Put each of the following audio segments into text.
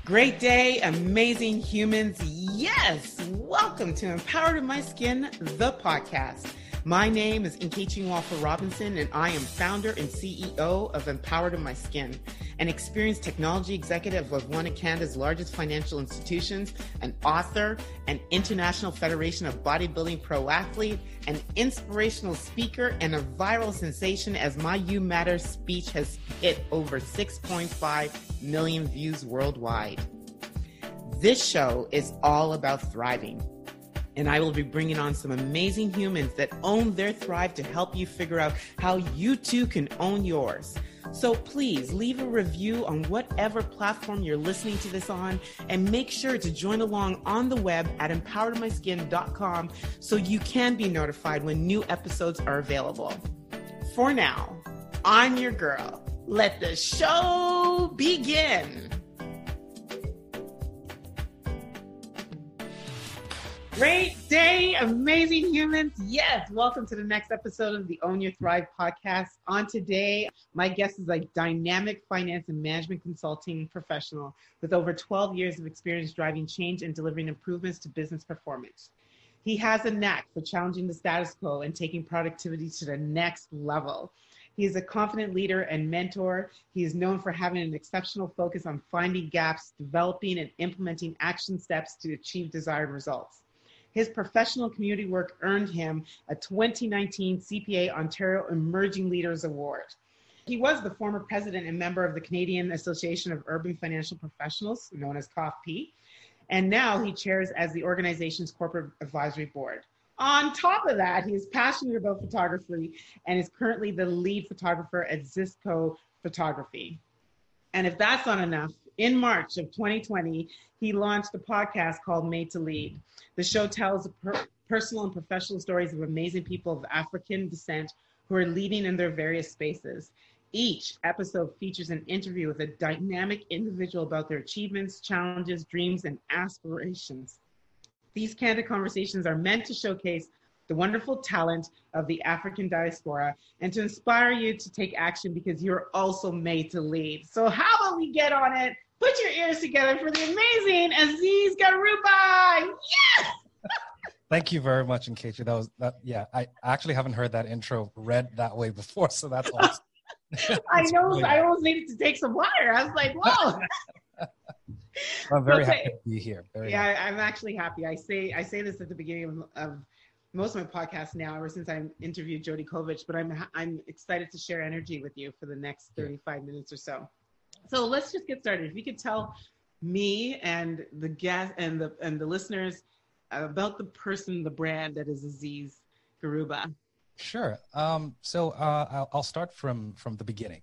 Great day, amazing humans. Yes, welcome to Empowered in My Skin, the podcast. My name is Nkechi Nwafor-Robinson, and I am founder and CEO of Empowered in My Skin, an experienced technology executive of one of Canada's largest financial institutions, an author, an International Federation of Bodybuilding pro athlete, an inspirational speaker, and a viral sensation as my You Matter speech has hit over 6.5 million views worldwide. This show is all about thriving. And I will be bringing on some amazing humans that own their thrive to help you figure out how you too can own yours. So please leave a review on whatever platform you're listening to this on, and make sure to join along on the web at empoweredmyskin.com so you can be notified when new episodes are available. For now, I'm your girl. Let the show begin. Great day, amazing humans. Yes, welcome to the next episode of the Own Your Thrive podcast. On today, my guest is a dynamic finance and management consulting professional with over 12 years of experience driving change and delivering improvements to business performance. He has a knack for challenging the status quo and taking productivity to the next level. He is a confident leader and mentor. He is known for having an exceptional focus on finding gaps, developing and implementing action steps to achieve desired results. His professional community work earned him a 2019 CPA Ontario Emerging Leaders Award. He was the former president and member of the Canadian Association of Urban Financial Professionals, known as COFP, and now he chairs as the organization's corporate advisory board. On top of that, he is passionate about photography and is currently the lead photographer at Zisco Photography. And if that's not enough, in March of 2020, he launched a podcast called Made to Lead. The show tells personal and professional stories of amazing people of African descent who are leading in their various spaces. Each episode features an interview with a dynamic individual about their achievements, challenges, dreams, and aspirations. These candid conversations are meant to showcase the wonderful talent of the African diaspora and to inspire you to take action because you're also made to lead. So how about we get on it? Put your ears together for the amazing Aziz Garuba. Yes! Thank you very much, Nkechi. Yeah, I actually haven't heard that intro read that way before, so that's awesome. I know, really I almost needed to take some water. I was like, whoa. I'm very happy to be here. I'm actually happy. I say this at the beginning of most of my podcasts now, ever since I interviewed Jody Kovich, but I'm excited to share energy with you for the next 35 minutes or so. So let's just get started. If you could tell me and the guest and the listeners about the person, the brand that is Aziz Garuba. Sure. So I'll start from the beginning.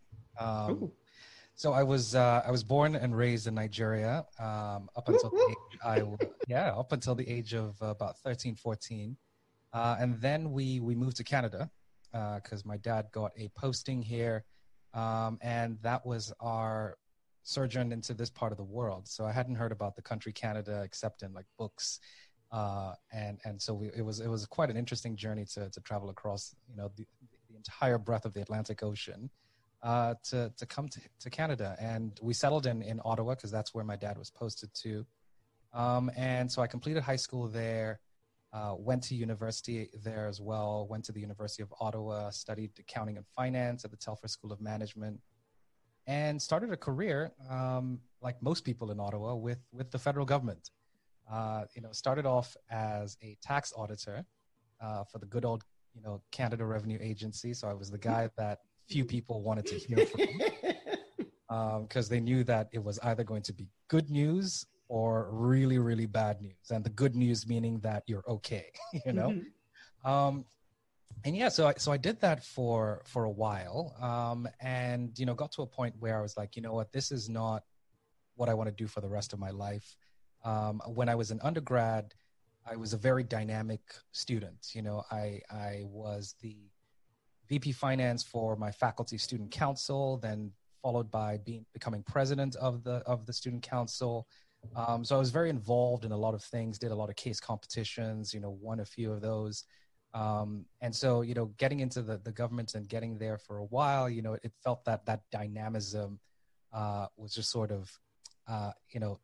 So I was born and raised in Nigeria up until the age of about 13, 14. And then we moved to Canada because my dad got a posting here. And that was our sojourn into this part of the world. So I hadn't heard about the country Canada except in like books. And so it was quite an interesting journey to travel across, the entire breadth of the Atlantic Ocean to come to Canada. And we settled in Ottawa because that's where my dad was posted to. And so I completed high school there. Went to university there as well, went to the University of Ottawa, studied accounting and finance at the Telfer School of Management, and started a career, like most people in Ottawa, with the federal government. Started off as a tax auditor for the good old, Canada Revenue Agency. So I was the guy that few people wanted to hear from because they knew that it was either going to be good news or really, really bad news. And the good news meaning that you're okay, Mm-hmm. So I did that for a while and, got to a point where I was like, you know what, this is not what I want to do for the rest of my life. When I was an undergrad, I was a very dynamic student. I was the VP Finance for my faculty student council, then followed by becoming president of the student council. So I was very involved in a lot of things, did a lot of case competitions, won a few of those. And so, getting into the government and getting there for a while, it felt that dynamism was just sort of,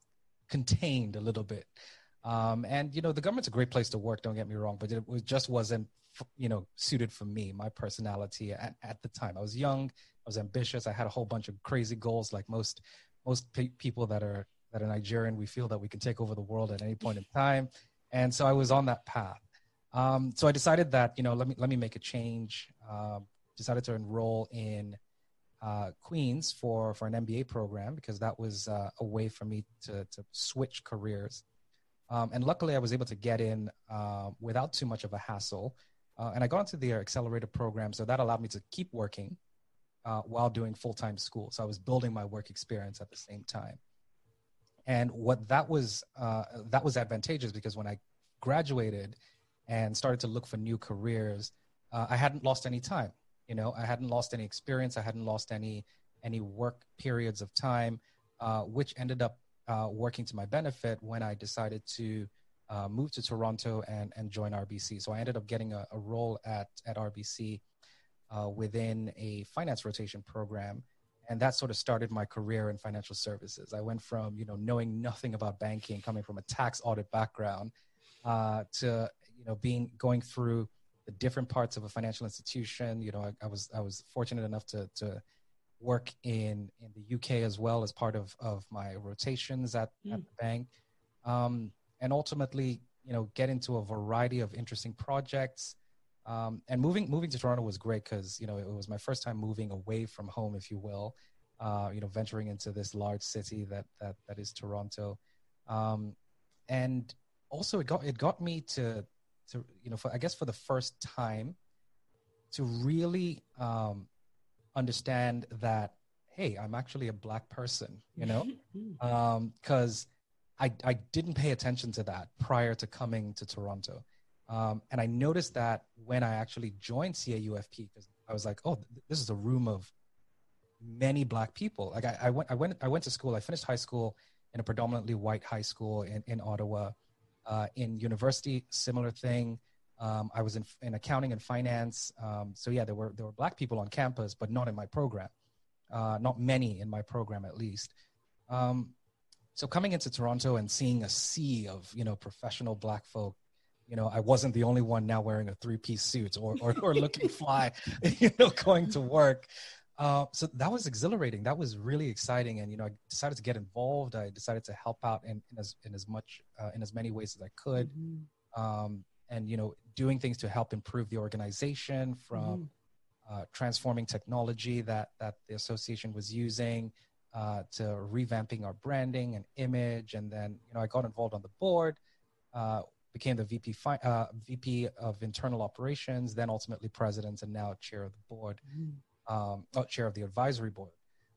contained a little bit. And, you know, the government's a great place to work, don't get me wrong, but it just wasn't, you know, suited for me, my personality at the time. I was young, I was ambitious. I had a whole bunch of crazy goals, like most people that are Nigerian. We feel that we can take over the world at any point in time. And so I was on that path. So I decided that, you know, let me make a change. Decided to enroll in Queens for an MBA program, because that was a way for me to switch careers. And luckily I was able to get in without too much of a hassle. And I got into the accelerator program. So that allowed me to keep working while doing full-time school. So I was building my work experience at the same time. And what that was advantageous, because when I graduated and started to look for new careers, I hadn't lost any time. You know, I hadn't lost any experience. I hadn't lost any work periods of time, which ended up working to my benefit when I decided to move to Toronto and join RBC. So I ended up getting a role at RBC within a finance rotation program. And that sort of started my career in financial services. I went from, you know, knowing nothing about banking, coming from a tax audit background, to, you know, going through the different parts of a financial institution. You know, I was fortunate enough to work in the UK as well as part of my rotations at the bank. And ultimately, you know, get into a variety of interesting projects. And moving to Toronto was great because, you know, it was my first time moving away from home, if you will, you know, venturing into this large city that is Toronto. And also it got me to, you know, I guess for the first time to really understand that, hey, I'm actually a Black person, you know, because I didn't pay attention to that prior to coming to Toronto. And I noticed that when I actually joined CAUFP, because I was like, oh, this is a room of many Black people. Like I went to school. I finished high school in a predominantly white high school in Ottawa. In university, similar thing. I was in accounting and finance. So yeah, there were Black people on campus, but not in my program. Not many in my program, at least. So coming into Toronto and seeing a sea of, you know, professional Black folk, you know, I wasn't the only one now wearing a 3-piece suit or looking fly, you know, going to work. So that was exhilarating. That was really exciting. And, you know, I decided to get involved. I decided to help out in as many ways as I could. And, you know, doing things to help improve the organization, from transforming technology that the association was using, to revamping our branding and image. And then, you know, I got involved on the board, became the VP of internal operations, then ultimately president, and now chair of the board, chair of the advisory board.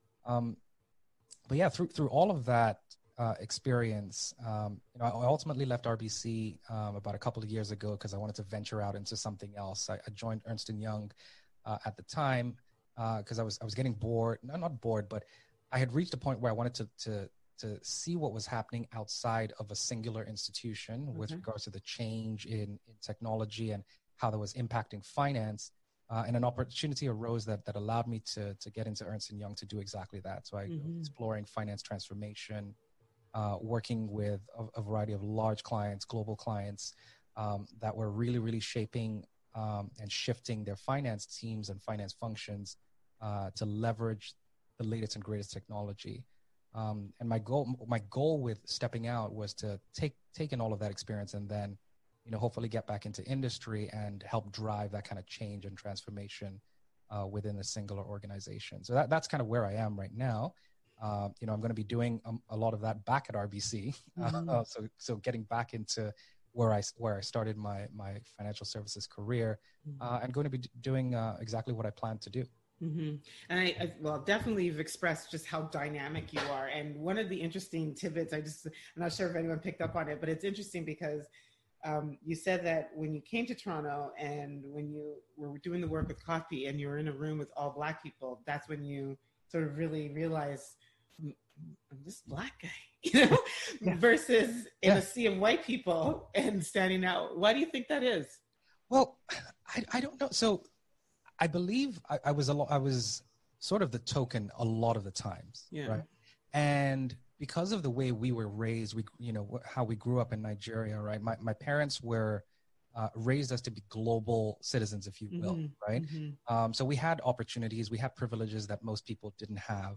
But yeah, through all of that experience, you know, I ultimately left RBC about a couple of years ago because I wanted to venture out into something else. I joined Ernst & Young at the time because I was getting bored. No, not bored, but I had reached a point where I wanted to see what was happening outside of a singular institution with regards to the change in technology and how that was impacting finance. And an opportunity arose that allowed me to get into Ernst & Young to do exactly that. So I exploring finance transformation, working with a variety of large clients, global clients that were really, really shaping and shifting their finance teams and finance functions to leverage the latest and greatest technology. And my goal with stepping out was to take in all of that experience and then, you know, hopefully get back into industry and help drive that kind of change and transformation within a singular organization. So that's kind of where I am right now. You know, I'm going to be doing a lot of that back at RBC. So getting back into where I started my financial services career, and going to be doing exactly what I plan to do. And well, definitely you've expressed just how dynamic you are. And one of the interesting tidbits, I'm not sure if anyone picked up on it, but it's interesting because you said that when you came to Toronto and when you were doing the work with coffee and you were in a room with all Black people, that's when you sort of really realized, I'm this Black guy, you know, versus in a sea of white people and standing out. Why do you think that is? Well, I don't know. So I believe I was sort of the token a lot of the times, right? And because of the way we were raised, how we grew up in Nigeria, right? My parents were raised us to be global citizens, if you will, right? So we had opportunities, we had privileges that most people didn't have.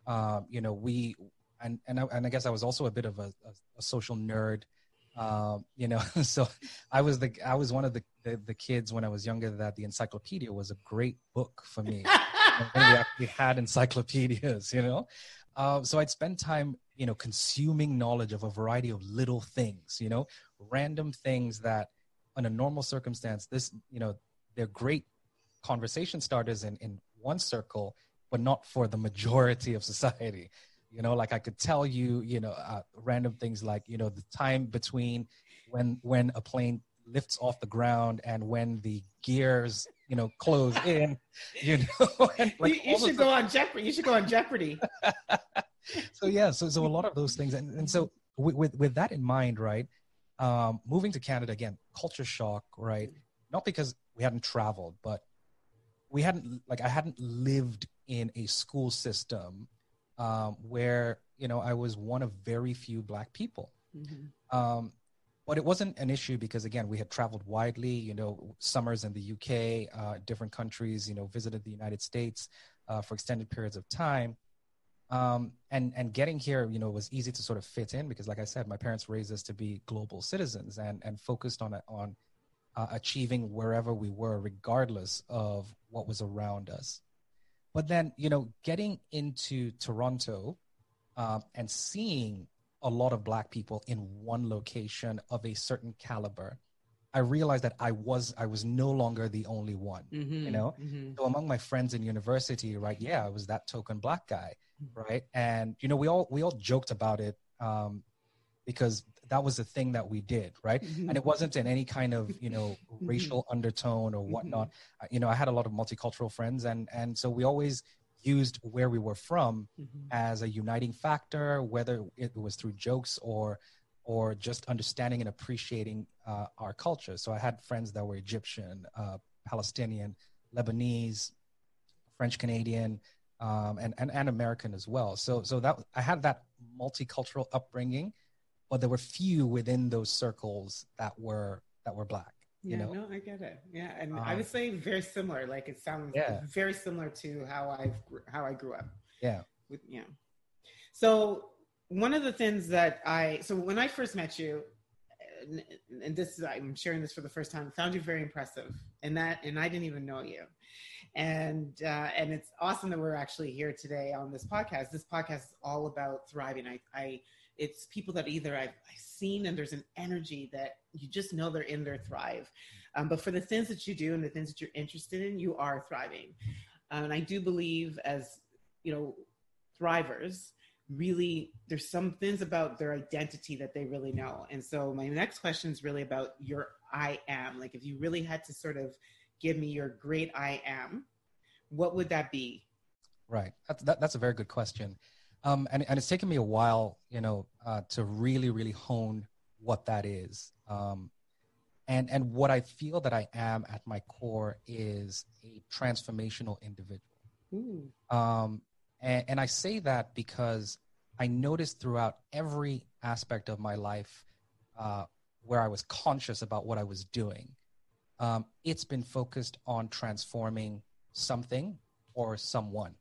I guess I was also a bit of a social nerd, so I was one of the kids when I was younger that the encyclopedia was a great book for me. And we actually had encyclopedias, so I'd spend time, consuming knowledge of a variety of little things, random things that in a normal circumstance, they're great conversation starters in one circle, but not for the majority of society. Like I could tell you, random things like, the time between when a plane lifts off the ground and when the gears, close in, and like you should go on Jeopardy. You should go on Jeopardy. So yeah, so a lot of those things. And so with that in mind, right, moving to Canada again, culture shock, right? Not because we hadn't traveled, but I hadn't lived in a school system where, I was one of very few Black people. But it wasn't an issue because, again, we had traveled widely, summers in the UK, different countries, visited the United States for extended periods of time. And getting here, was easy to sort of fit in because, like I said, my parents raised us to be global citizens and focused on achieving wherever we were, regardless of what was around us. But then, getting into Toronto and seeing a lot of Black people in one location of a certain caliber, I realized that I was no longer the only one, So among my friends in university, right? Yeah, I was that token Black guy, right? And, we all joked about it because that was the thing that we did, right? And it wasn't in any kind of, racial undertone or whatnot. I had a lot of multicultural friends and so we always used where we were from as a uniting factor, whether it was through jokes or just understanding and appreciating our culture. So I had friends that were Egyptian, Palestinian, Lebanese, French Canadian, and American as well. So that I had that multicultural upbringing, but there were few within those circles that were Black. No, I get it. Yeah, and I would say very similar. Like it sounds very similar to how I grew up. Yeah. So one of the things so when I first met you, and I'm sharing this for the first time, found you very impressive, and I didn't even know you, and it's awesome that we're actually here today on this podcast. This podcast is all about thriving. It's people that either I've seen and there's an energy that you just know they're in their thrive. But for the things that you do and the things that you're interested in, you are thriving. And I do believe as, thrivers, really, there's some things about their identity that they really know. And so my next question is really about your I am. Like if you really had to sort of give me your great I am, what would that be? Right. That's a very good question. And it's taken me a while, to really, really hone what that is. And what I feel that I am at my core is a transformational individual. And I say that because I noticed throughout every aspect of my life where I was conscious about what I was doing, it's been focused on transforming something or someone.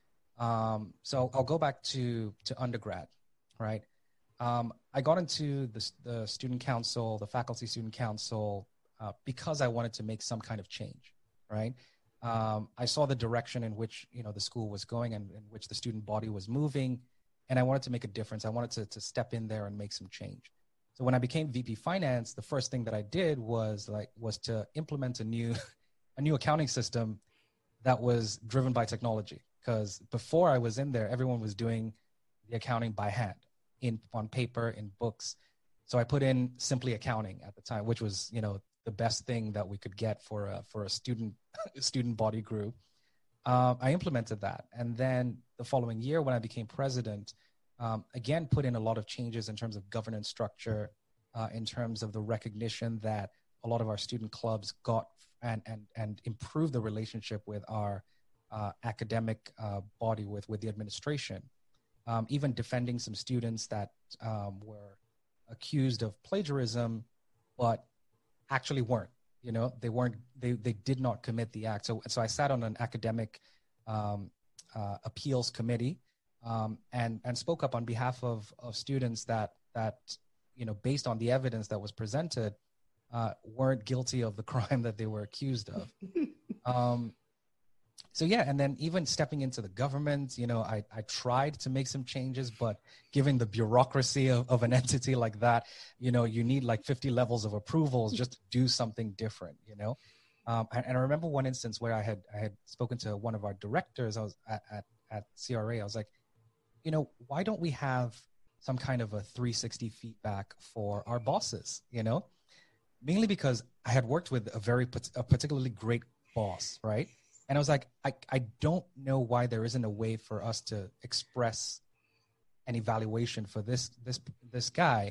So I'll go back to undergrad, right? I got into the student council, the faculty student council, because I wanted to make some kind of change, right? I saw the direction in which, the school was going and in which the student body was moving, and I wanted to make a difference. I wanted to step in there and make some change. So when I became VP Finance, the first thing that I did was to implement a new accounting system that was driven by technology. Because before I was in there, everyone was doing the accounting by hand, on paper, in books. So I put in Simply Accounting at the time, which was, the best thing that we could get for a student body group. I implemented that, and then the following year, when I became president, again put in a lot of changes in terms of governance structure, in terms of the recognition that a lot of our student clubs got, and improved the relationship with our academic body with the administration. even defending some students that were accused of plagiarism, but actually weren't. They did not commit the act. So I sat on an academic appeals committee and spoke up on behalf of students that based on the evidence that was presented, weren't guilty of the crime that they were accused of. And then even stepping into the government, I tried to make some changes, but given the bureaucracy of an entity like that, you need like 50 levels of approvals just to do something different, And I remember one instance where I had spoken to one of our directors. I was at CRA. I was like, why don't we have some kind of a 360 feedback for our bosses, Mainly because I had worked with a particularly great boss, right? And I was like, I don't know why there isn't a way for us to express an evaluation for this guy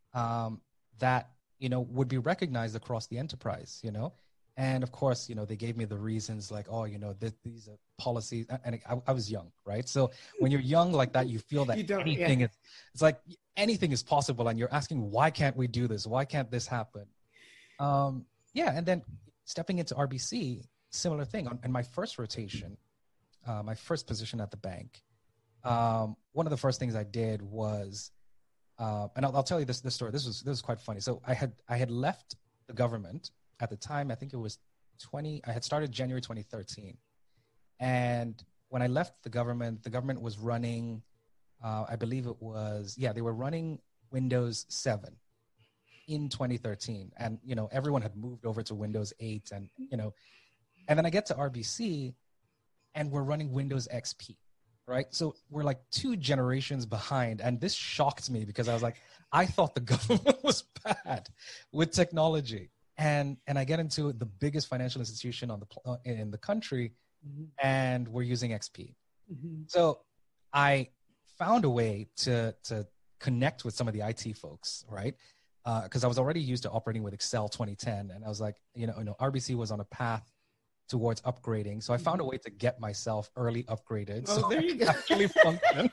that, would be recognized across the enterprise, And of course, they gave me the reasons like, oh, these are policies. And I was young, right? So when you're young like that, you feel that it's like anything is possible. And you're asking, why can't we do this? Why can't this happen? And then stepping into RBC, similar thing. In my first rotation, my first position at the bank, one of the first things I did was, and I'll tell you this story. This was quite funny. So I had left the government at the time. I think it was I had started January 2013, and when I left the government was running, I believe it was, they were running Windows 7 in 2013, and everyone had moved over to Windows 8, and and then I get to RBC and we're running Windows XP, right? So we're like 2 generations behind. And this shocked me because I was like, I thought the government was bad with technology. And I get into the biggest financial institution in the country, and we're using XP. So I found a way to connect with some of the IT folks, right? Because I was already used to operating with Excel 2010. And I was like, RBC was on a path towards upgrading. So I found a way to get myself early upgraded. So there you go. Actually function.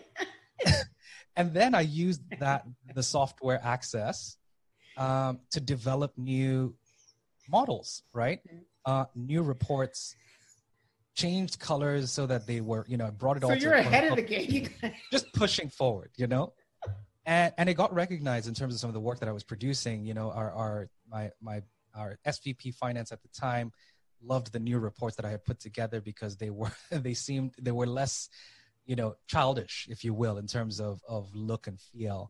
And then I used the software access to develop new models, right? New reports, changed colors so that they were, brought it all. So you're ahead of the game. Just pushing forward, And it got recognized in terms of some of the work that I was producing. Our SVP finance at the time loved the new reports that I had put together because they were less, childish, if you will, in terms of look and feel.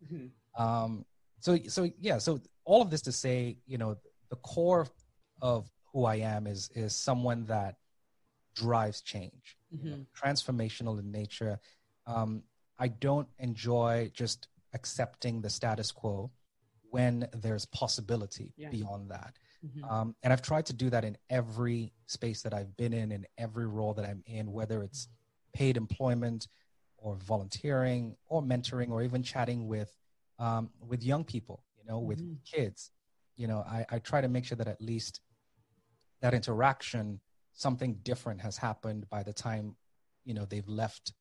So all of this to say, the core of who I am is someone that drives change, transformational in nature. I don't enjoy just accepting the status quo when there's possibility beyond that. And I've tried to do that in every space that I've been in every role that I'm in, whether it's paid employment or volunteering or mentoring or even chatting with young people, with kids. I try to make sure that at least that interaction, something different has happened by the time, they've left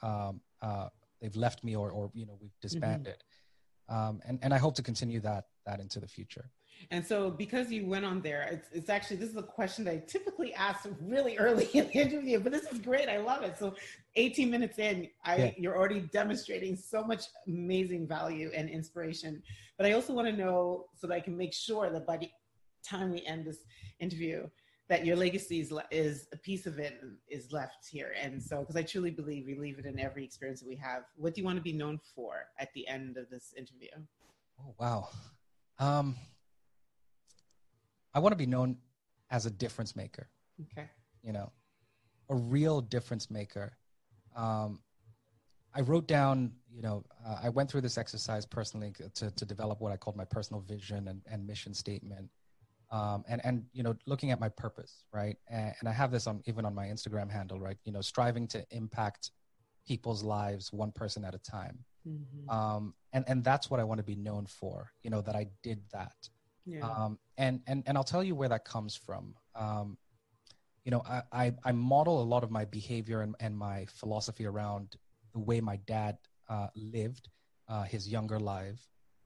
me or we've disbanded. And I hope to continue that into the future. And so because you went on there, it's actually, this is a question that I typically ask really early in the interview, but this is great. I love it. So 18 minutes in, you're already demonstrating so much amazing value and inspiration. But I also want to know so that I can make sure that by the time we end this interview, that your legacy is a piece of it is left here. And so, because I truly believe we leave it in every experience that we have. What do you want to be known for at the end of this interview? Oh, wow. I want to be known as a difference maker. Okay. A real difference maker. I wrote down, I went through this exercise personally to develop what I called my personal vision and mission statement. And looking at my purpose, right? And I have this even on my Instagram handle, right? Striving to impact people's lives one person at a time. And that's what I want to be known for, that I did that. Yeah. And I'll tell you where that comes from. I model a lot of my behavior and my philosophy around the way my dad lived his younger life.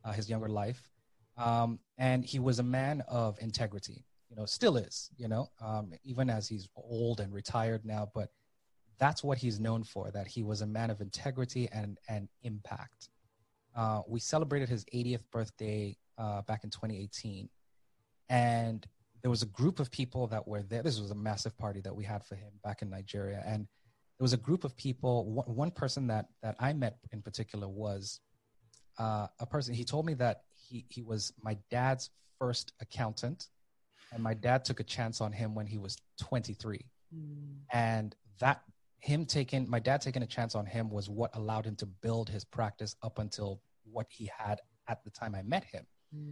And he was a man of integrity, still is, even as he's old and retired now, but that's what he's known for, that he was a man of integrity and impact. We celebrated his 80th birthday back in 2018. And there was a group of people that were there. This was a massive party that we had for him back in Nigeria. And there was a group of people. One person that I met in particular was a person. He told me that he was my dad's first accountant. And my dad took a chance on him when he was 23. And my dad taking a chance on him was what allowed him to build his practice up until what he had at the time I met him.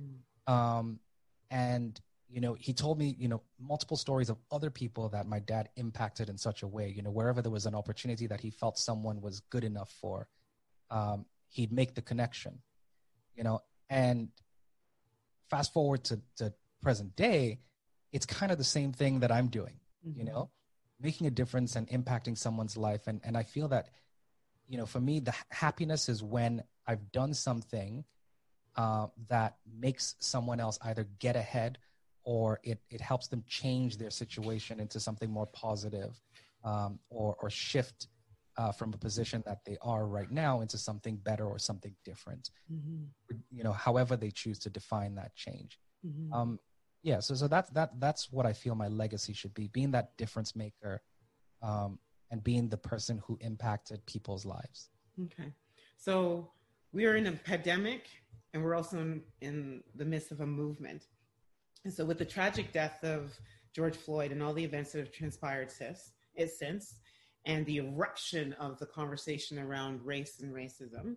And, he told me, multiple stories of other people that my dad impacted in such a way, wherever there was an opportunity that he felt someone was good enough for, he'd make the connection, and fast forward to present day, it's kind of the same thing that I'm doing, making a difference and impacting someone's life. And I feel that, for me, the happiness is when I've done something that makes someone else either get ahead or it helps them change their situation into something more positive, or shift from a position that they are right now into something better or something different, however they choose to define that change. So that's what I feel my legacy should be, being that difference maker, and being the person who impacted people's lives. Okay. So we are in a pandemic, and we're also in the midst of a movement. And so with the tragic death of George Floyd and all the events that have transpired since, and the eruption of the conversation around race and racism,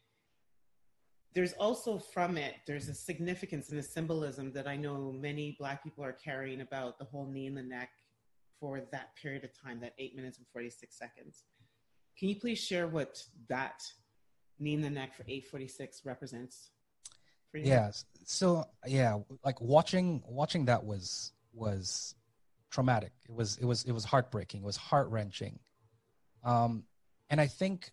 there's also there's a significance and a symbolism that I know many Black people are carrying about the whole knee in the neck for that period of time, that 8 minutes and 46 seconds. Can you please share what that knee in the neck for 8:46 represents for you? Yes. So like watching that was traumatic. It was heartbreaking. It was heart-wrenching. And I think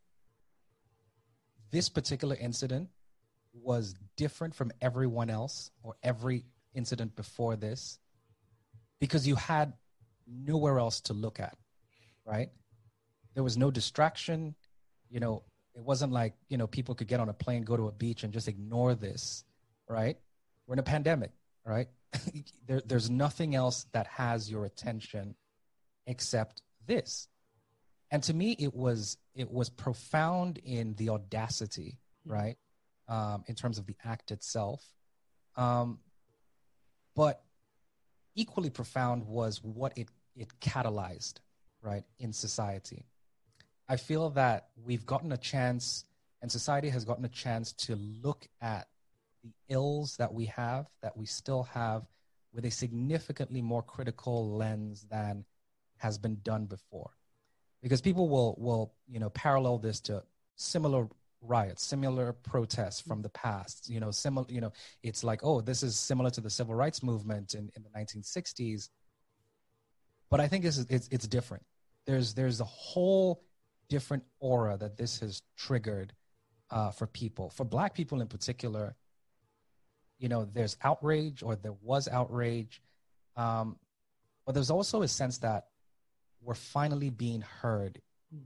this particular incident was different from everyone else or every incident before this because you had nowhere else to look at, right? There was no distraction. It wasn't like, people could get on a plane, go to a beach and just ignore this, right? We're in a pandemic, right? There's nothing else that has your attention except this. And to me, it was profound in the audacity, right? In terms of the act itself. But equally profound was what it catalyzed, right, in society. I feel that we've gotten a chance, and society has gotten a chance to look at the ills that we still have, with a significantly more critical lens than has been done before. Because people will parallel this to similar riots, similar protests from the past, it's like, oh, this is similar to the civil rights movement in the 1960s. But I think it's different. There's a whole different aura that this has triggered for people, for Black people in particular. There's outrage, or there was outrage, but there's also a sense that we're finally being heard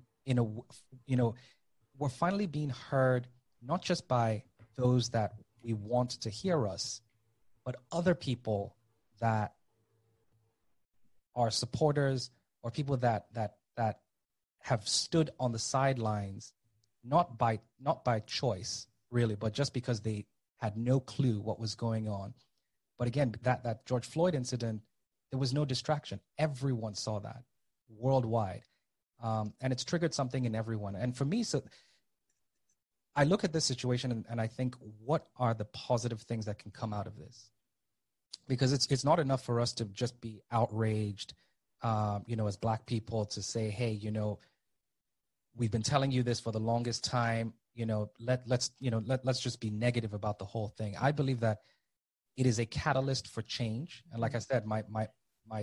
we're finally being heard, not just by those that we want to hear us, but other people that are supporters, or people that have stood on the sidelines, not by choice really, but just because they had no clue what was going on. But again, that George Floyd incident, there was no distraction. Everyone saw that worldwide. And it's triggered something in everyone. And for me, so I look at this situation and I think, what are the positive things that can come out of this? Because it's not enough for us to just be outraged, as Black people, to say, hey, we've been telling you this for the longest time, let's just be negative about the whole thing. I believe that it is a catalyst for change. And like I said, my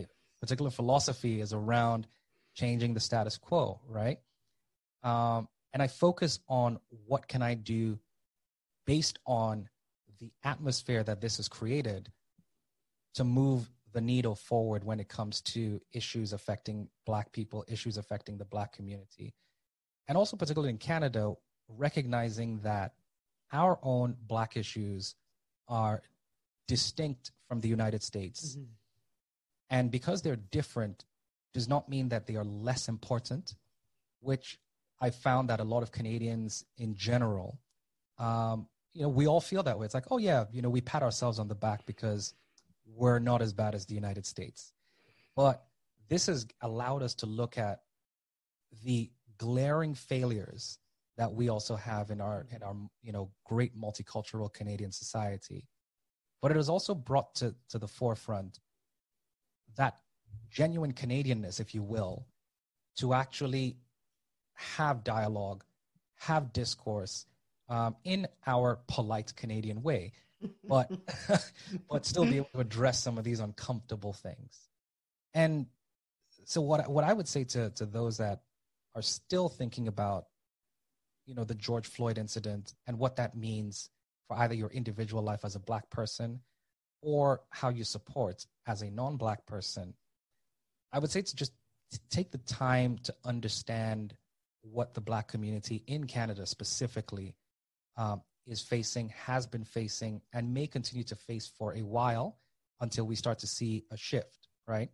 particular philosophy is around changing the status quo, right? and I focus on what can I do based on the atmosphere that this has created to move the needle forward when it comes to issues affecting Black people, issues affecting the Black community. And also particularly in Canada, recognizing that our own Black issues are distinct from the United States. Mm-hmm. And because they're different does not mean that they are less important, which I found that a lot of Canadians in general, we all feel that way. It's like, oh yeah, we pat ourselves on the back because we're not as bad as the United States. But this has allowed us to look at the glaring failures that we also have in our great multicultural Canadian society. But it has also brought to the forefront that genuine Canadianness, if you will, to actually have dialogue, have discourse in our polite Canadian way, but still be able to address some of these uncomfortable things. And so what I would say to those that are still thinking about, the George Floyd incident and what that means for either your individual life as a Black person or how you support as a non-Black person, I would say to just take the time to understand what the Black community in Canada specifically is facing, has been facing, and may continue to face for a while until we start to see a shift, right?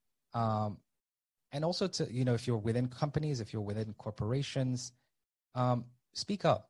And also to, if you're within companies, if you're within corporations, speak up,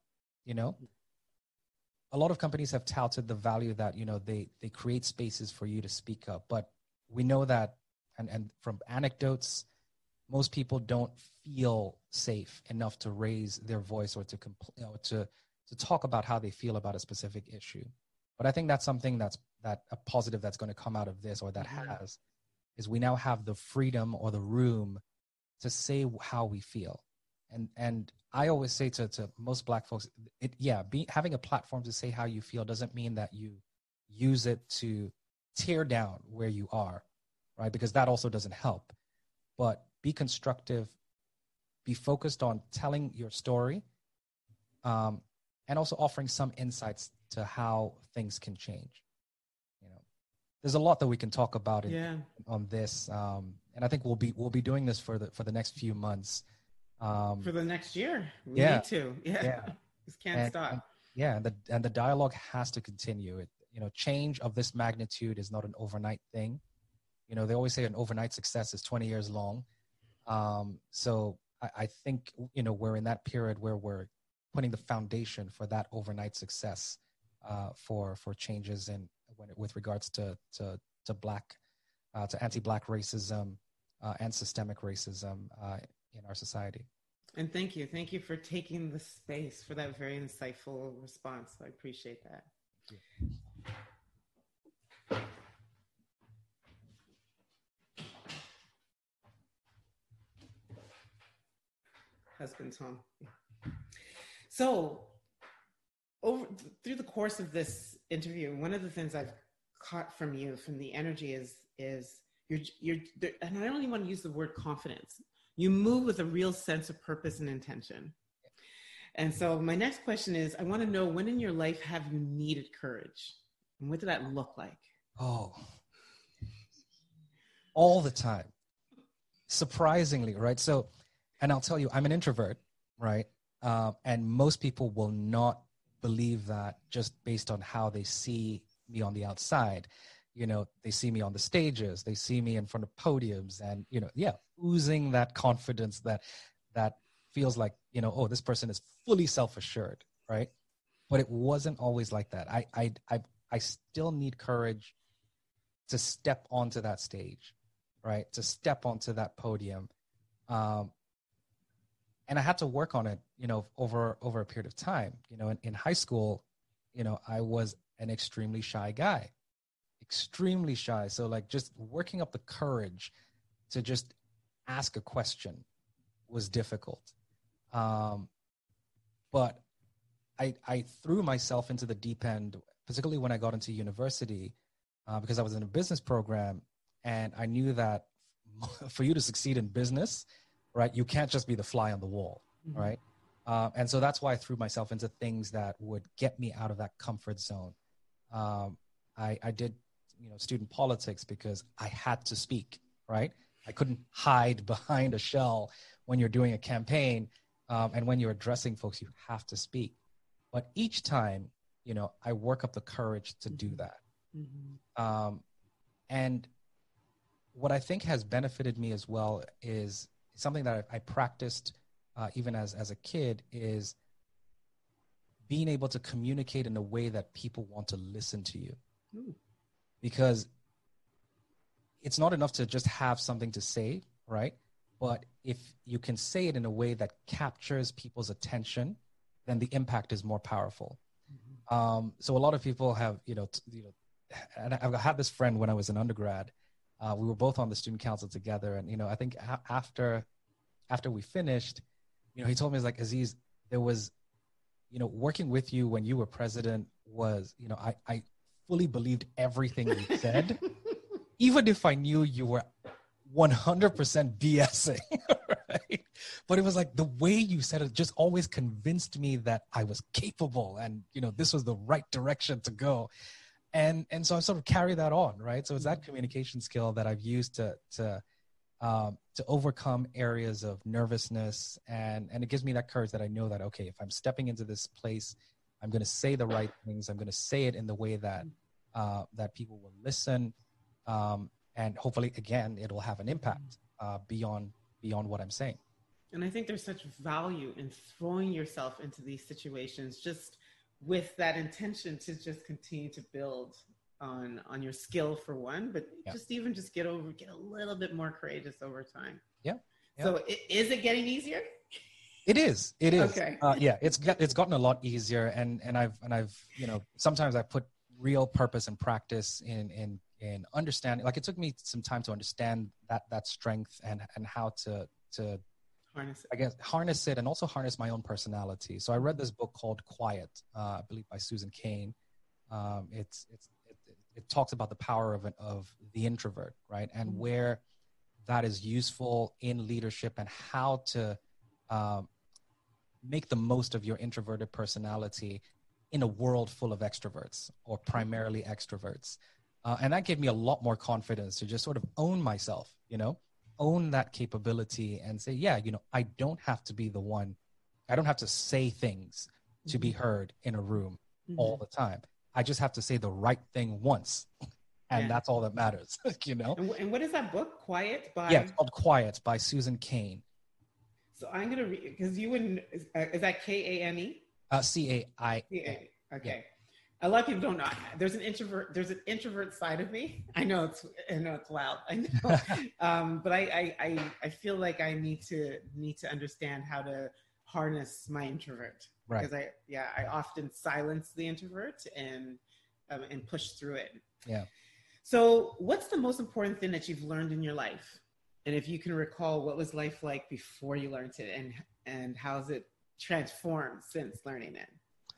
A lot of companies have touted the value that, they create spaces for you to speak up. But we know that, and from anecdotes, most people don't feel safe enough to raise their voice or to talk about how they feel about a specific issue. But I think that's something that a positive that's going to come out of this, or that has, is we now have the freedom or the room to say how we feel. And I always say to most Black folks, having a platform to say how you feel doesn't mean that you use it to tear down where you are, right? Because that also doesn't help. But be constructive, be focused on telling your story, and also offering some insights to how things can change. There's a lot that we can talk about on this, and I think we'll be doing this for the next few months. For the next year, we need to. Just can't stop. And the dialogue has to continue. Change of this magnitude is not an overnight thing. They always say an overnight success is 20 years long. So I think we're in that period where we're putting the foundation for that overnight success for changes with regards to anti-Black racism and systemic racism in our society. And thank you for taking the space for that very insightful response. I appreciate that. Husband's home. So, through the course of this interview, one of the things I've caught from you, from the energy, is you're and I don't even want to use the word confidence. You move with a real sense of purpose and intention. And so my next question is, I want to know, when in your life have you needed courage? And what did that look like? Oh, all the time. Surprisingly, right? So, and I'll tell you, I'm an introvert, right? And most people will not believe that just based on how they see me on the outside. They see me on the stages, they see me in front of podiums, and, oozing that confidence that feels like, oh, this person is fully self-assured, right? But it wasn't always like that. I still need courage to step onto that stage, right? To step onto that podium. And I had to work on it, over a period of time. In high school, I was an extremely shy guy. Extremely shy. So like just working up the courage to just ask a question was difficult. But I threw myself into the deep end, particularly when I got into university, because I was in a business program, and I knew that for you to succeed in business, right, you can't just be the fly on the wall, right? And so that's why I threw myself into things that would get me out of that comfort zone. I did, student politics because I had to speak, right? I couldn't hide behind a shell when you're doing a campaign. And when you're addressing folks, you have to speak. But each time, I work up the courage to do that. Mm-hmm. And what I think has benefited me as well is something that I practiced even as a kid, is being able to communicate in a way that people want to listen to you. Ooh. Because it's not enough to just have something to say, right? But if you can say it in a way that captures people's attention, then the impact is more powerful. Mm-hmm. So a lot of people have, and I've had this friend when I was an undergrad. We were both on the student council together. And, I think after we finished, he told me, he's like, Aziz, there was, working with you when you were president was, I fully believed everything you said, even if I knew you were 100% BSing, right? But it was like the way you said it just always convinced me that I was capable and, this was the right direction to go. And so I sort of carry that on, right? So it's that communication skill that I've used to overcome areas of nervousness. And it gives me that courage that I know that, okay, if I'm stepping into this place, I'm going to say the right things. I'm going to say it in the way that that people will listen. And hopefully, again, it'll have an impact beyond what I'm saying. And I think there's such value in throwing yourself into these situations just with that intention to just continue to build on your skill for one, but just get a little bit more courageous over time. Yeah. So is it getting easier? It is. It is. Okay. It's gotten a lot easier, and I've sometimes I put real purpose and practice in understanding. Like, it took me some time to understand that strength and how to harness it. I guess harness it, and also harness my own personality. So I read this book called Quiet, I believe by Susan Cain. It talks about the power of the introvert, right? And where that is useful in leadership, and how to make the most of your introverted personality in a world full of extroverts, or primarily extroverts. And that gave me a lot more confidence to just sort of own myself, own that capability and say, I don't have to be the one. I don't have to say things to be heard in a room all the time. I just have to say the right thing once. And that's all that matters, And what is that book? Quiet by? Yeah, it's called Quiet by Susan Cain. So I'm going to read, because you wouldn't, is that Kane? CAI. Okay. Yeah. A lot of people don't know. There's an introvert side of me. I know it's loud. I know. But I feel like I need to understand how to harness my introvert. Right. Because I often silence the introvert and push through it. Yeah. So what's the most important thing that you've learned in your life? And if you can recall, what was life like before you learned it, and how's it transformed since learning it?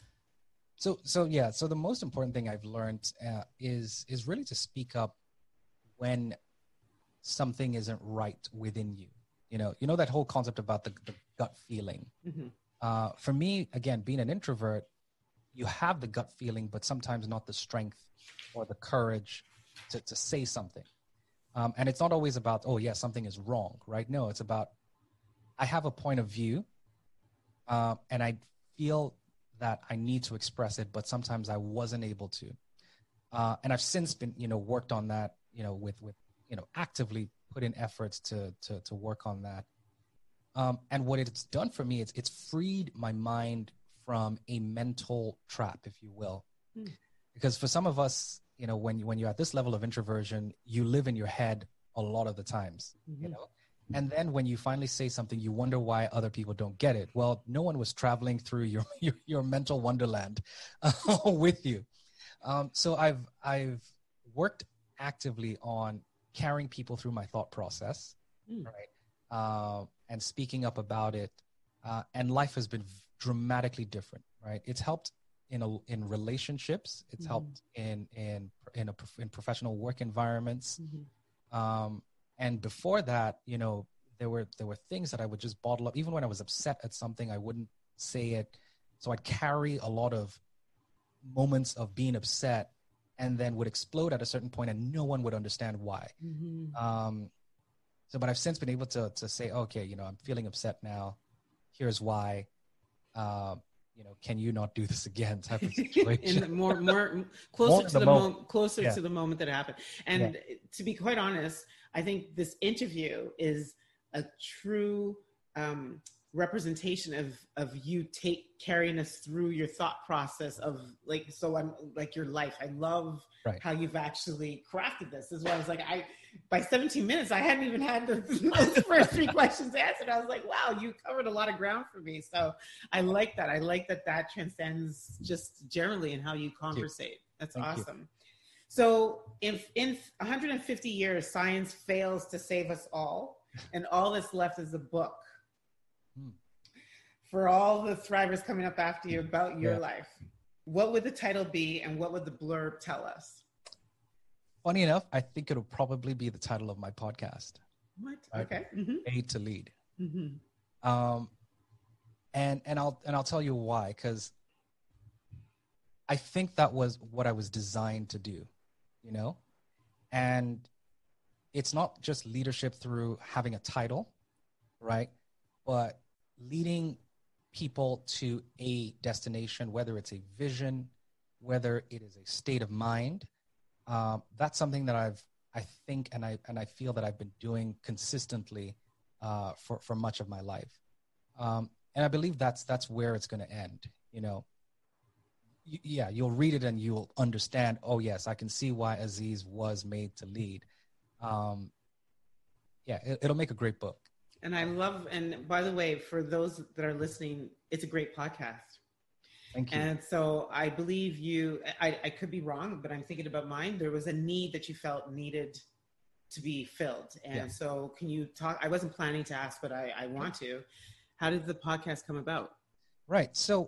So the most important thing I've learned is really to speak up when something isn't right within you. You know that whole concept about the gut feeling. Mm-hmm. For me, again, being an introvert, you have the gut feeling, but sometimes not the strength or the courage to say something. And it's not always about, something is wrong, right? No, it's about, I have a point of view, and I feel that I need to express it, but sometimes I wasn't able to. And I've since been, worked on that, with actively put in efforts to work on that. And what it's done for me, it's freed my mind from a mental trap, if you will. Because for some of us, when you're at this level of introversion, you live in your head a lot of the times, And then when you finally say something, you wonder why other people don't get it. Well, no one was traveling through your mental wonderland with you. So I've worked actively on carrying people through my thought process, right? And speaking up about it. And life has been dramatically different, right? It's helped in relationships. It's helped in professional work environments. And before that, there were things that I would just bottle up. Even when I was upset at something, I wouldn't say it. So I'd carry a lot of moments of being upset and then would explode at a certain point and no one would understand why. But I've since been able to say, okay, I'm feeling upset now. Here's why. Can you not do this again? Type of situation. Closer to the moment that it happened. And to be quite honest, I think this interview is a true representation of you carrying us through your thought process of your life. I love how you've actually crafted this. This is why I was like, by 17 minutes, I hadn't even had those first 3 questions answered. I was like, wow, you covered a lot of ground for me. So I like that. I like that transcends just generally in how you conversate. That's awesome. So if in 150 years, science fails to save us all, and all that's left is a book, for all the thrivers coming up after you about your life, what would the title be and what would the blurb tell us? Funny enough, I think it'll probably be the title of my podcast. What? Okay. Made to Lead. And I'll tell you why, because I think that was what I was designed to do, and it's not just leadership through having a title, right? But leading people to a destination, whether it's a vision, whether it is a state of mind. That's something that I think and I feel that I've been doing consistently for much of my life. And I believe that's where it's going to end. You'll read it and you'll understand, oh yes, I can see why Aziz was made to lead. It'll make a great book. And and by the way, for those that are listening, it's a great podcast. Thank you. And so I believe I could be wrong, but I'm thinking about mine. There was a need that you felt needed to be filled. And so can you talk, I wasn't planning to ask, but I want to, how did the podcast come about? Right. So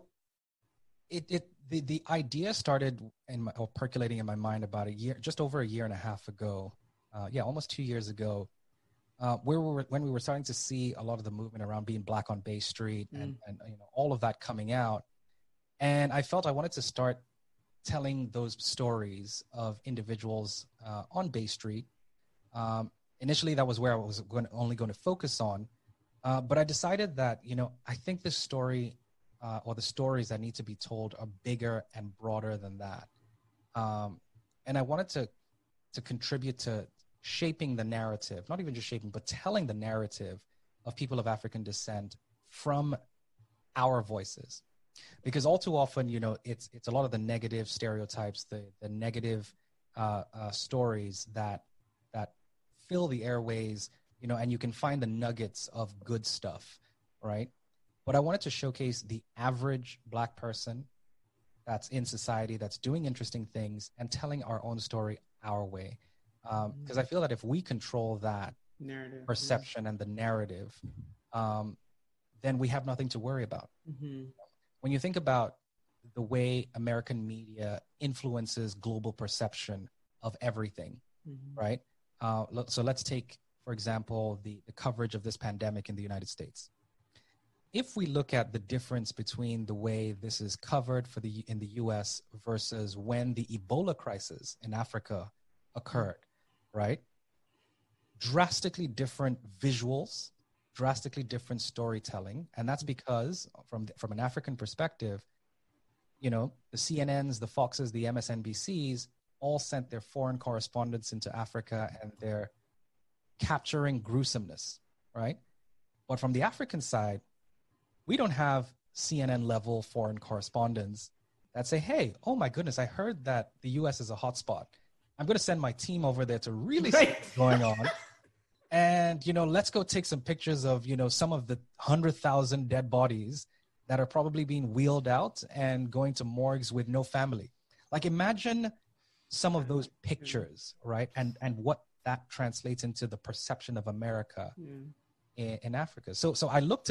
the idea started percolating in my mind about just over a year and a half ago. Almost 2 years ago. When we were starting to see a lot of the movement around being Black on Bay Street and all of that coming out. And I felt I wanted to start telling those stories of individuals on Bay Street. Initially, that was where I was only going to focus on. But I decided that, I think this story or the stories that need to be told are bigger and broader than that. And I wanted to contribute to shaping the narrative, not even just shaping, but telling the narrative of people of African descent from our voices. Because all too often, it's a lot of the negative stereotypes, the negative stories that fill the airways, and you can find the nuggets of good stuff, right? But I wanted to showcase the average Black person that's in society, that's doing interesting things and telling our own story our way. Because I feel that if we control that narrative, perception and the narrative, then we have nothing to worry about. When you think about the way American media influences global perception of everything, right? So let's take, for example, the coverage of this pandemic in the United States. If we look at the difference between the way this is covered in the US versus when the Ebola crisis in Africa occurred, right? Drastically different visuals, drastically different storytelling. And that's because from an African perspective, the CNNs, the Foxes, the MSNBCs all sent their foreign correspondents into Africa and they're capturing gruesomeness, right? But from the African side, we don't have CNN level foreign correspondents that say, hey, oh my goodness, I heard that the US is a hotspot. I'm going to send my team over there to really see what's going on. And, let's go take some pictures of, some of the 100,000 dead bodies that are probably being wheeled out and going to morgues with no family. Like, imagine some of those pictures, right? And what that translates into the perception of America in Africa. So I look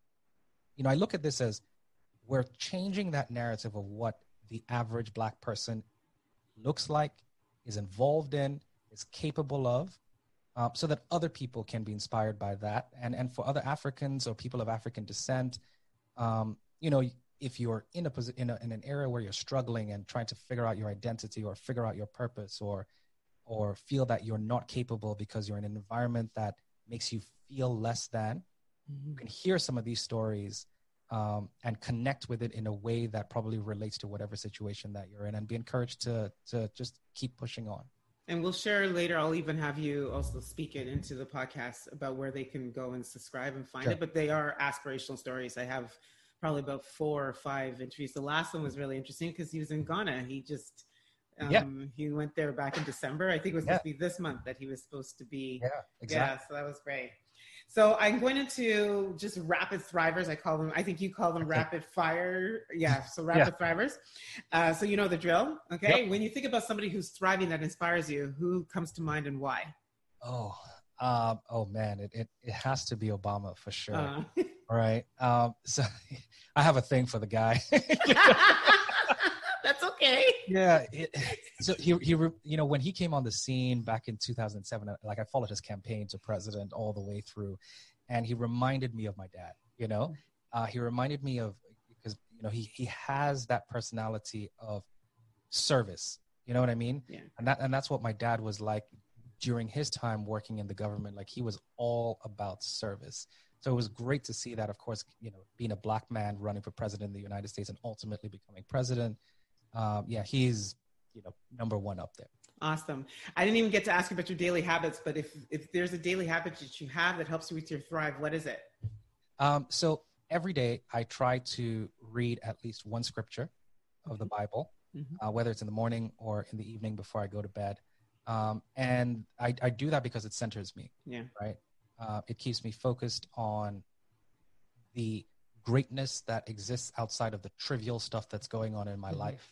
at this as we're changing that narrative of what the average Black person looks like, is involved in, is capable of, so that other people can be inspired by that. And for other Africans or people of African descent, if you're in in an area where you're struggling and trying to figure out your identity or figure out your purpose, or feel that you're not capable because you're in an environment that makes you feel less than, you can hear some of these stories and connect with it in a way that probably relates to whatever situation that you're in, and be encouraged to just keep pushing on. And we'll share later. I'll even have you also speak it into the podcast about where they can go and subscribe and find it. But they are aspirational stories. I have probably about 4 or 5 interviews. The last one was really interesting because he was in Ghana. He just, he went there back in December. I think it was supposed to be this month that he was supposed to be. Yeah, exactly. Yeah, so that was great. So I'm going into just rapid thrivers. I call them, I think you call them rapid fire. Yeah, so rapid thrivers. So you know the drill, okay? Yep. When you think about somebody who's thriving that inspires you, who comes to mind and why? Oh man, it has to be Obama for sure. All right. So I have a thing for the guy. That's okay. Yeah. So he when he came on the scene back in 2007, like I followed his campaign to president all the way through, and he reminded me of my dad. He reminded me of, because he has that personality of service. You know what I mean? Yeah. And that's what my dad was like during his time working in the government. Like, he was all about service. So it was great to see that, of course, being a Black man running for president in the United States and ultimately becoming president. He's, number one up there. Awesome. I didn't even get to ask you about your daily habits, but if there's a daily habit that you have that helps you with your thrive, what is it? So every day I try to read at least one scripture of the Bible, whether it's in the morning or in the evening before I go to bed. And I do that because it centers me. Yeah. Right. It keeps me focused on the greatness that exists outside of the trivial stuff that's going on in my life.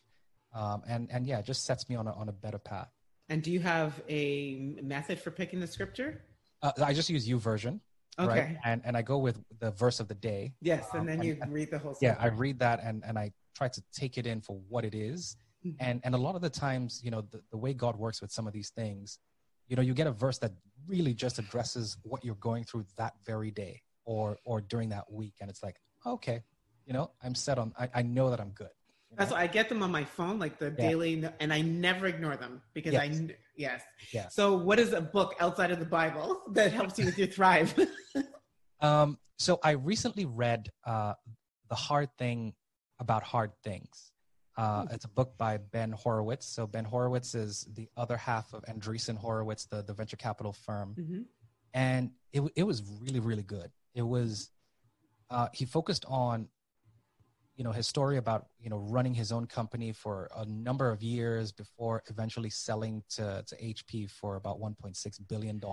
It just sets me on a better path. And do you have a method for picking the scripture? I just use YouVersion. Okay. Right? And I go with the verse of the day. Yes. And then you read the whole scripture. Yeah, I read that and I try to take it in for what it is. And a lot of the times, the way God works with some of these things, you get a verse that really just addresses what you're going through that very day or during that week. And it's like, okay, I'm set on, I know that I'm good. That's why I get them on my phone, like the daily, and I never ignore them because Yes. So what is a book outside of the Bible that helps you with your thrive? So I recently read The Hard Thing About Hard Things. It's a book by Ben Horowitz. So Ben Horowitz is the other half of Andreessen Horowitz, the venture capital firm. And it was really, really good. It was, he focused on, his story about, running his own company for a number of years before eventually selling to HP for about $1.6 billion.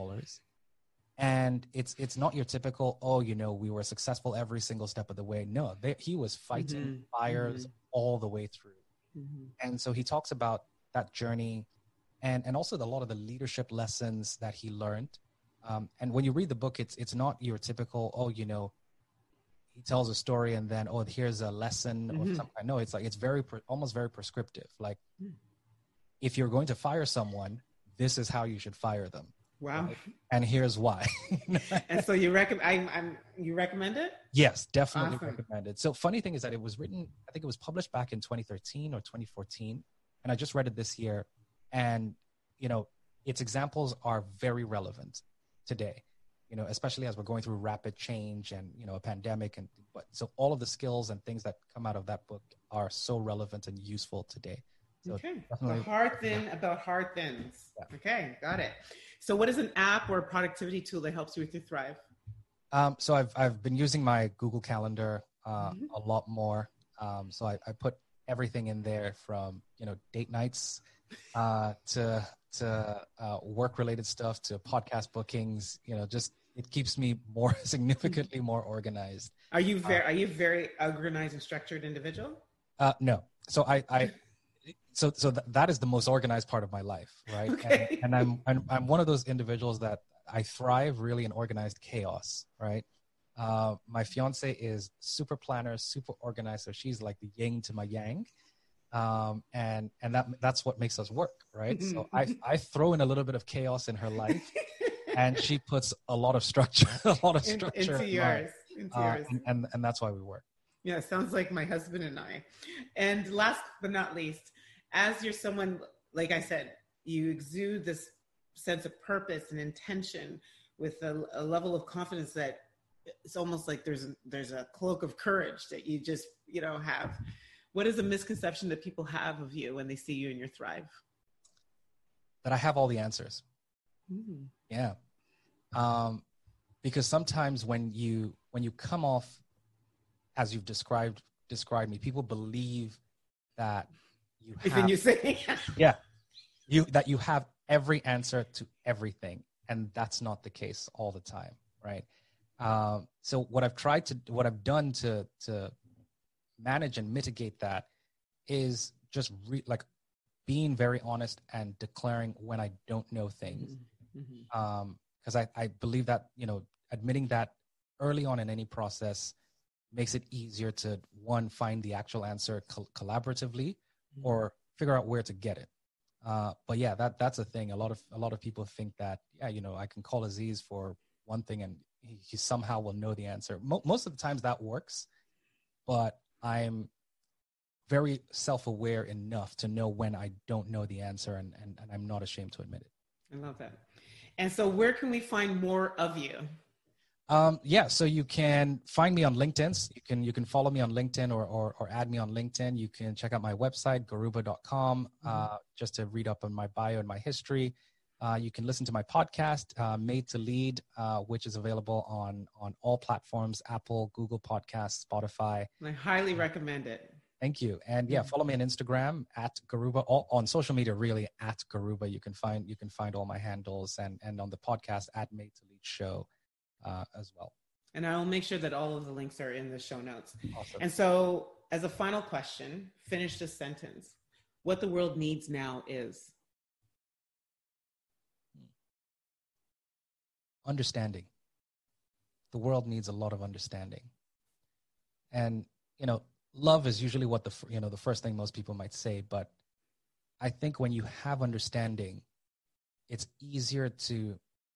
And it's not your typical, we were successful every single step of the way. No, he was fighting fires all the way through. And so he talks about that journey and also a lot of the leadership lessons that he learned. And when you read the book, it's not your typical, he tells a story and then, here's a lesson or something. No, it's like, it's almost very prescriptive. Like, if you're going to fire someone, this is how you should fire them. Wow. Right? And here's why. And so you recommend it? Yes, definitely recommend it. So funny thing is that it was written, I think it was published back in 2013 or 2014. And I just read it this year. And, its examples are very relevant today, especially as we're going through rapid change and, a pandemic. So all of the skills and things that come out of that book are so relevant and useful today. So okay. The Hard Thing About Hard Things. Yeah. Okay. Got it. So what is an app or a productivity tool that helps you with your thrive? So I've been using my Google Calendar a lot more. So I put everything in there from, date nights to work-related stuff to podcast bookings. Just it keeps me more significantly more organized. Are you very organized and structured individual? No. So So that is the most organized part of my life, right? Okay. And I'm one of those individuals that I thrive really in organized chaos, right? My fiance is super planner, super organized, so she's like the yin to my yang, and that's what makes us work, right? So I throw in a little bit of chaos in her life, and she puts a lot of structure, into yours. And that's why we work. Yeah, sounds like my husband and I. And last but not least, as you're someone, like I said, you exude this sense of purpose and intention with a level of confidence that it's almost like there's a cloak of courage that you just, have. What is a misconception that people have of you when they see you in your Thrive? That I have all the answers. Mm. Yeah. Because sometimes when you come off as you've described me, people believe that you have, even you say, yeah, that you have every answer to everything, and that's not the case all the time, right? So what I've done to manage and mitigate that is just being very honest and declaring when I don't know things. Mm-hmm. Because I believe that, admitting that early on in any process makes it easier to, one, find the actual answer collaboratively, mm-hmm. or figure out where to get it. But yeah, that's a thing. A lot of people think that, I can call Aziz for one thing and he somehow will know the answer. Most of the times that works, but I'm very self-aware enough to know when I don't know the answer, and I'm not ashamed to admit it. I love that. And so where can we find more of you? So you can find me on LinkedIn. You can follow me on LinkedIn or add me on LinkedIn. You can check out my website, garuba.com, just to read up on my bio and my history. You can listen to my podcast, Made to Lead, which is available on all platforms, Apple, Google Podcasts, Spotify. I highly recommend it. Thank you. And follow me on Instagram at Garuba, on social media, really at Garuba. You can find all my handles, and on the podcast at Made to Lead Show as well. And I'll make sure that all of the links are in the show notes. Awesome. And so as a final question, finish this sentence. What the world needs now is? Understanding. The world needs a lot of understanding. And, love is usually what the first thing most people might say, but I think when you have understanding, it's easier to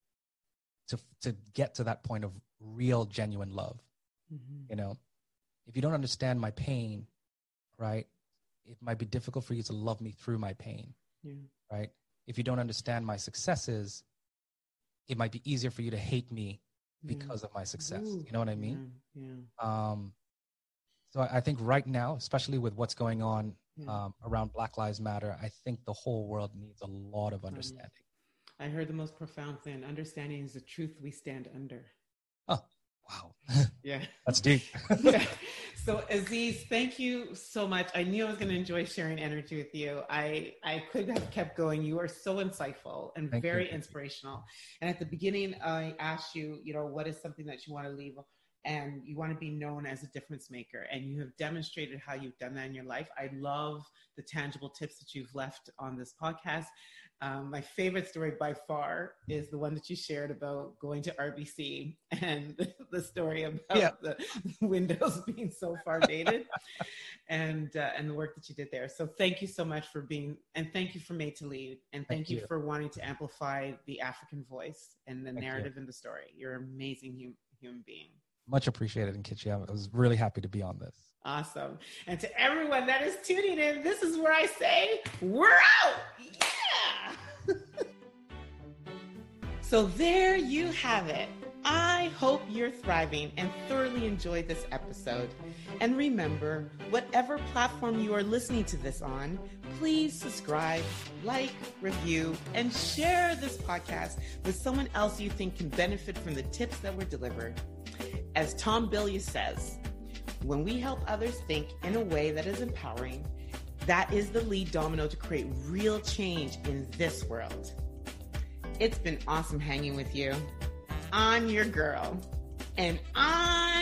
get to that point of real, genuine love. Mm-hmm. If you don't understand my pain, right, it might be difficult for you to love me through my pain, right? If you don't understand my successes, it might be easier for you to hate me because of my success. Ooh. You know what I mean? Yeah. So I think right now, especially with what's going on around Black Lives Matter, I think the whole world needs a lot of understanding. I heard the most profound thing. Understanding is the truth we stand under. Oh, wow. Yeah. That's deep. Yeah. So Aziz, thank you so much. I knew I was going to enjoy sharing energy with you. I could have kept going. You are so insightful and very inspirational. And at the beginning, I asked you, what is something that you want to leave? And you want to be known as a difference maker. And you have demonstrated how you've done that in your life. I love the tangible tips that you've left on this podcast. My favorite story by far is the one that you shared about going to RBC and the story about the windows being so far dated and the work that you did there. So thank you so much for being, and thank you for Made to Lead. And thank you for wanting to amplify the African voice and the narrative in the story. You're an amazing human being. Much appreciated, Nkechi. I was really happy to be on this. Awesome. And to everyone that is tuning in, this is where I say, we're out. Yeah. So there you have it. I hope you're thriving and thoroughly enjoyed this episode. And remember, whatever platform you are listening to this on, please subscribe, like, review, and share this podcast with someone else you think can benefit from the tips that were delivered. As Tom Bilyeu says, when we help others think in a way that is empowering, that is the lead domino to create real change in this world. It's been awesome hanging with you. I'm your girl, and I'm